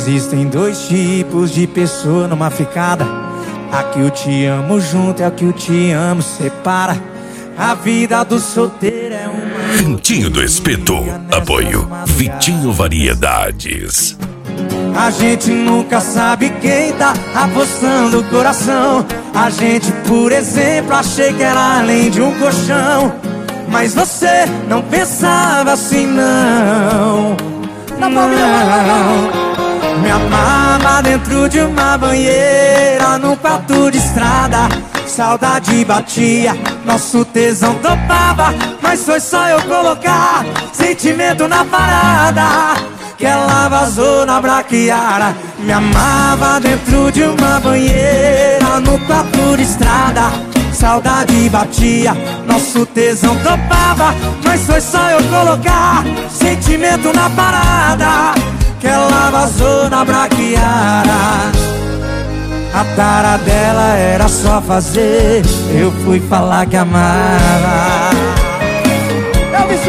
Existem dois tipos de pessoa numa ficada. A que eu te amo junto e a que eu te amo separa. A vida do solteiro é uma... Vitinho do Espeto. Apoio Vitinho Variedades. A gente nunca sabe quem tá apostando o coração. A gente, por exemplo, achei que era além de um colchão. Mas você não pensava assim, não. Não. Me amava dentro de uma banheira, num quarto de estrada. Saudade batia, nosso tesão topava. Mas foi só eu colocar sentimento na parada que ela vazou na braquiara. Me amava dentro de uma banheira, no quarto de estrada. Saudade batia, nosso tesão topava. Mas foi só eu colocar sentimento na parada que ela vazou na braquiara. A tara dela era só fazer, eu fui falar que amava. Eu me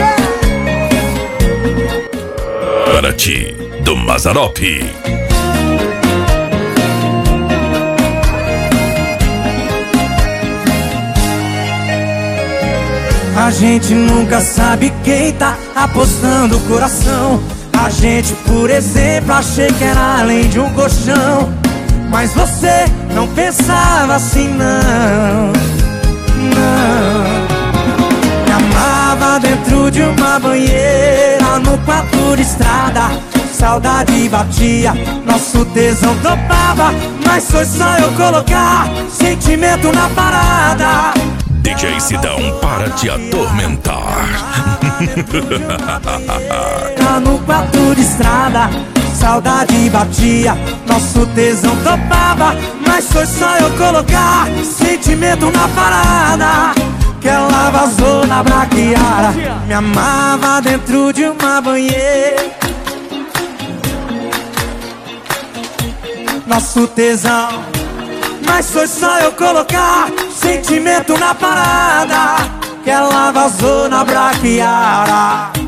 Para ti, do Mazzaropi. A gente nunca sabe quem tá apostando o coração. A gente, por exemplo, achei que era além de um colchão. Mas você não pensava assim, não. Não. Me amava dentro de uma banheira, no quarto de estrada. Saudade batia, nosso tesão topava. Mas foi só eu colocar sentimento na parada. DJ Sidão, para te atormentar. No quarto de estrada, saudade batia, nosso tesão topava. Mas foi só eu colocar sentimento na parada que ela vazou na braquiara. Me amava dentro de uma banheira, nosso tesão. Mas foi só eu colocar sentimento na parada que ela vazou na braquiara.